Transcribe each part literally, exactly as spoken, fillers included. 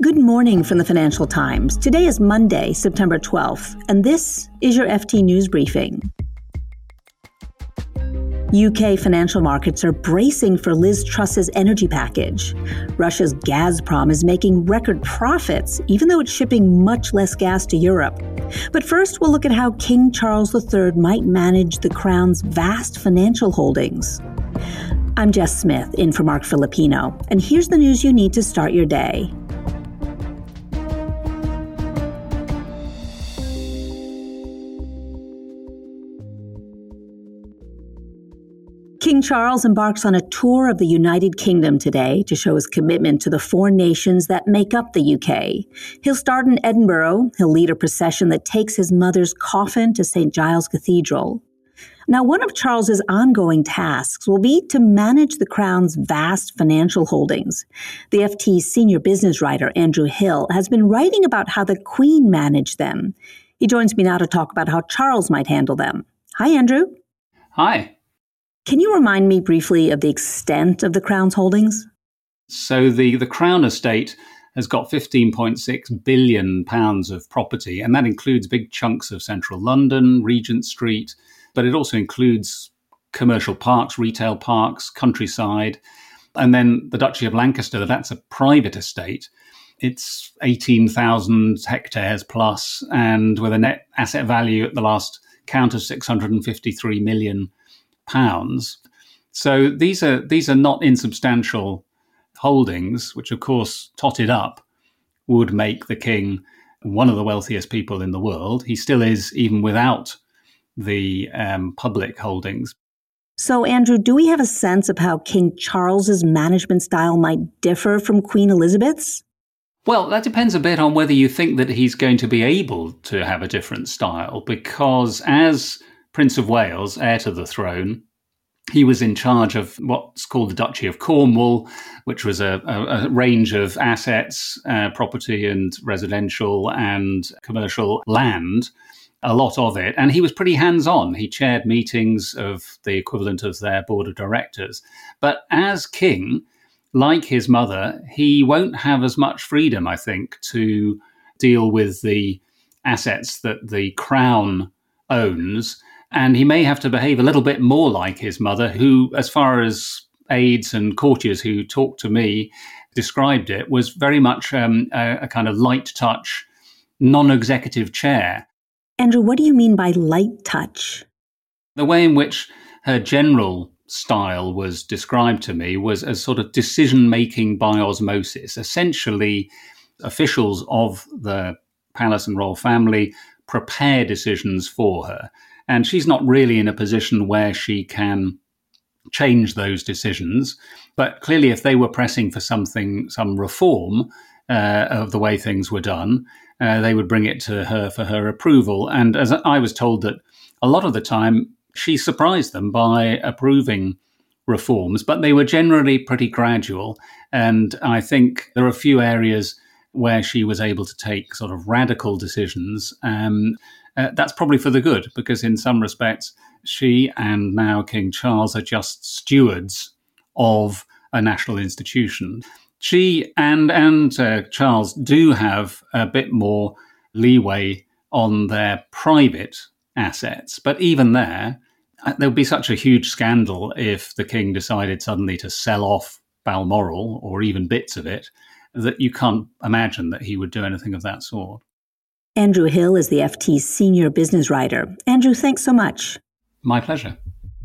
Good morning from the Financial Times. Today is Monday, September twelfth, and this is your F T News Briefing. U K financial markets are bracing for Liz Truss's energy package. Russia's Gazprom is making record profits, even though it's shipping much less gas to Europe. But first, we'll look at how King Charles the Third might manage the Crown's vast financial holdings. I'm Jess Smith, in for Mark Filipino, and here's the news you need to start your day. King Charles embarks on a tour of the United Kingdom today to show his commitment to the four nations that make up the U K. He'll start in Edinburgh. He'll lead a procession that takes his mother's coffin to Saint Giles Cathedral. Now, one of Charles's ongoing tasks will be to manage the Crown's vast financial holdings. The F T's senior business writer, Andrew Hill, has been writing about how the Queen managed them. He joins me now to talk about how Charles might handle them. Hi, Andrew. Hi. Can you remind me briefly of the extent of the Crown's holdings? So the, the Crown estate has got fifteen point six billion pounds of property, and that includes big chunks of central London, Regent Street, but it also includes commercial parks, retail parks, countryside, and then the Duchy of Lancaster, that's a private estate. It's eighteen thousand hectares plus, and with a net asset value at the last count of six hundred fifty-three million pounds. So these are these are not insubstantial holdings, which of course, totted up, would make the king one of the wealthiest people in the world. He still is, even without the um, public holdings. So, Andrew, do we have a sense of how King Charles's management style might differ from Queen Elizabeth's? Well, that depends a bit on whether you think that he's going to be able to have a different style, because as Prince of Wales, heir to the throne, he was in charge of what's called the Duchy of Cornwall, which was a, a, a range of assets, uh, property and residential and commercial land, a lot of it. And he was pretty hands-on. He chaired meetings of the equivalent of their board of directors. But as king, like his mother, he won't have as much freedom, I think, to deal with the assets that the Crown owns. And he may have to behave a little bit more like his mother, who, as far as aides and courtiers who talked to me described it, was very much um, a, a kind of light touch, non-executive chair. Andrew, what do you mean by light touch? The way in which her general style was described to me was as sort of decision-making by osmosis. Essentially, officials of the palace and royal family prepare decisions for her. And she's not really in a position where she can change those decisions. But clearly, if they were pressing for something, some reform uh, of the way things were done, uh, they would bring it to her for her approval. And as I was told that a lot of the time, she surprised them by approving reforms, but they were generally pretty gradual. And I think there are a few areas where she was able to take sort of radical decisions. Um, Uh, that's probably for the good, because in some respects, she and now King Charles are just stewards of a national institution. She and, and uh, Charles do have a bit more leeway on their private assets. But even there, there would be such a huge scandal if the king decided suddenly to sell off Balmoral or even bits of it, that you can't imagine that he would do anything of that sort. Andrew Hill is the F T's senior business writer. Andrew, thanks so much. My pleasure.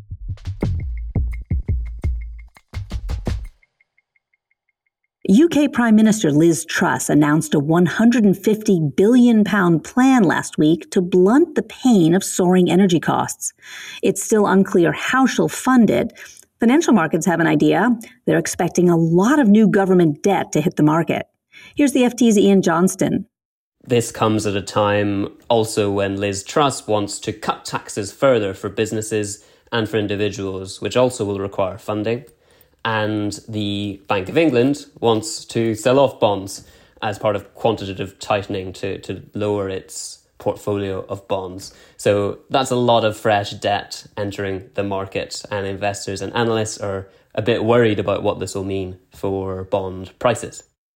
U K Prime Minister Liz Truss announced a one hundred fifty billion pounds plan last week to blunt the pain of soaring energy costs. It's still unclear how she'll fund it. Financial markets have an idea. They're expecting a lot of new government debt to hit the market. Here's the F T's Ian Johnston. This comes at a time also when Liz Truss wants to cut taxes further for businesses and for individuals, which also will require funding. And the Bank of England wants to sell off bonds as part of quantitative tightening to, to lower its portfolio of bonds. So that's a lot of fresh debt entering the market, and investors and analysts are a bit worried about what this will mean for bond prices.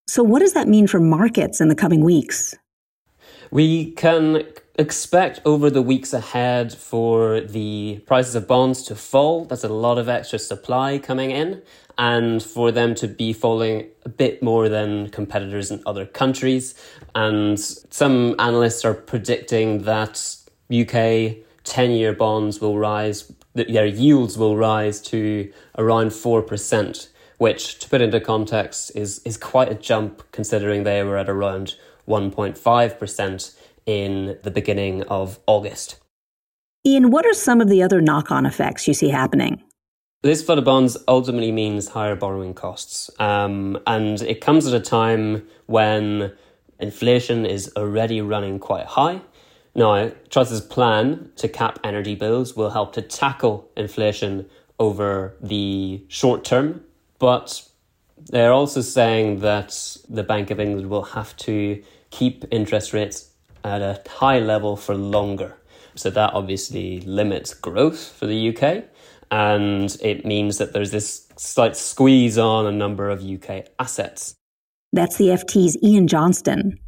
So what does that mean for markets in the coming weeks? We can expect over the weeks ahead for the prices of bonds to fall. There's a lot of extra supply coming in, and for them to be falling a bit more than competitors in other countries. And some analysts are predicting that U K ten-year bonds will rise, their yields will rise to around four percent, which, to put into context, is, is quite a jump considering they were at around one point five percent in the beginning of August. Ian, what are some of the other knock-on effects you see happening? This for the bonds ultimately means higher borrowing costs. Um, and it comes at a time when inflation is already running quite high. Now, Truss's plan to cap energy bills will help to tackle inflation over the short term, but they're also saying that the Bank of England will have to keep interest rates at a high level for longer. So that obviously limits growth for the U K, and it means that there's this slight squeeze on a number of U K assets. That's the F T's Ian Johnston.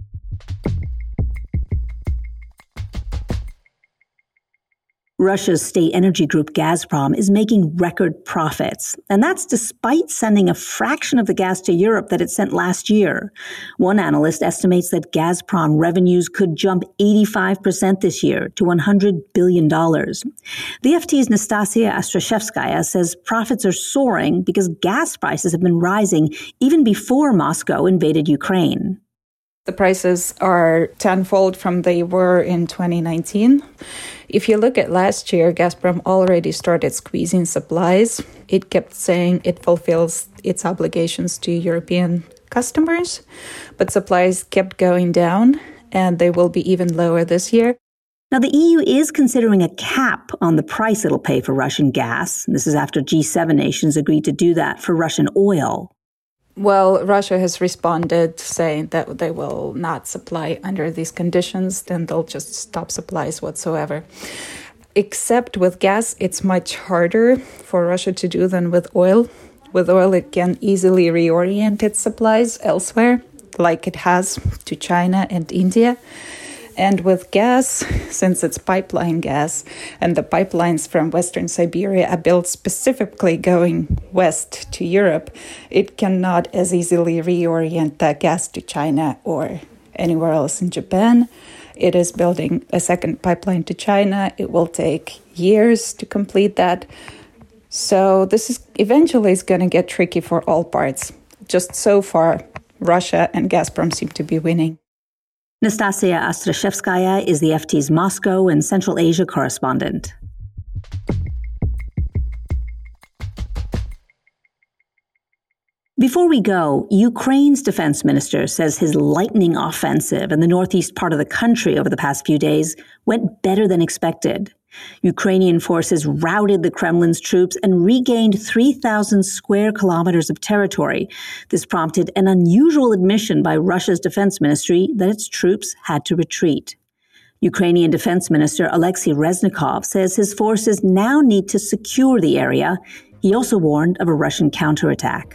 Russia's state energy group Gazprom is making record profits, and that's despite sending a fraction of the gas to Europe that it sent last year. One analyst estimates that Gazprom revenues could jump eighty-five percent this year to one hundred billion dollars. The F T's Nastasia Astrashevskaya says profits are soaring because gas prices have been rising even before Moscow invaded Ukraine. The prices are tenfold from they were in twenty nineteen. If you look at last year, Gazprom already started squeezing supplies. It kept saying it fulfills its obligations to European customers, but supplies kept going down, and they will be even lower this year. Now, the E U is considering a cap on the price it'll pay for Russian gas. This is after G seven nations agreed to do that for Russian oil. Well, Russia has responded saying that they will not supply under these conditions, then they'll just stop supplies whatsoever. Except with gas, it's much harder for Russia to do than with oil. With oil, it can easily reorient its supplies elsewhere, like it has to China and India. And with gas, since it's pipeline gas, and the pipelines from Western Siberia are built specifically going west to Europe, it cannot as easily reorient that gas to China or anywhere else in Japan. It is building a second pipeline to China. It will take years to complete that. So this is eventually is going to get tricky for all parts. Just so far, Russia and Gazprom seem to be winning. Nastasia Astrashevskaya is the F T's Moscow and Central Asia correspondent. Before we go, Ukraine's defense minister says his lightning offensive in the northeast part of the country over the past few days went better than expected. Ukrainian forces routed the Kremlin's troops and regained three thousand square kilometers of territory. This prompted an unusual admission by Russia's defense ministry that its troops had to retreat. Ukrainian Defense Minister Alexei Reznikov says his forces now need to secure the area. He also warned of a Russian counterattack.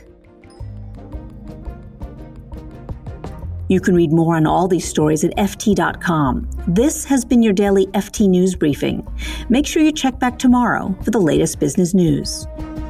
You can read more on all these stories at F T dot com. This has been your daily F T News Briefing. Make sure you check back tomorrow for the latest business news.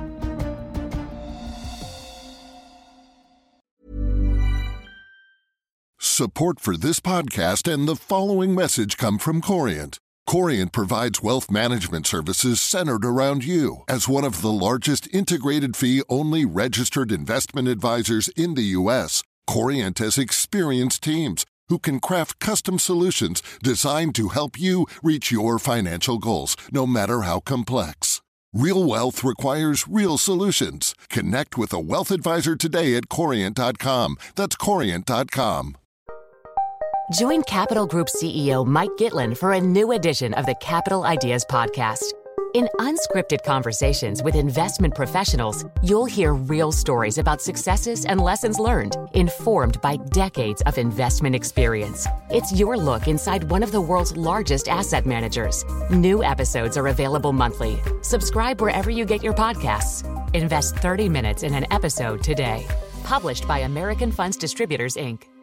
Support for this podcast and the following message come from Corient. Corient provides wealth management services centered around you. As one of the largest integrated fee-only registered investment advisors in the U S, Corient has experienced teams who can craft custom solutions designed to help you reach your financial goals, no matter how complex. Real wealth requires real solutions. Connect with a wealth advisor today at Corient dot com. That's Corient dot com. Join Capital Group C E O Mike Gitlin for a new edition of the Capital Ideas Podcast. In unscripted conversations with investment professionals, you'll hear real stories about successes and lessons learned, informed by decades of investment experience. It's your look inside one of the world's largest asset managers. New episodes are available monthly. Subscribe wherever you get your podcasts. Invest thirty minutes in an episode today. Published by American Funds Distributors, Incorporated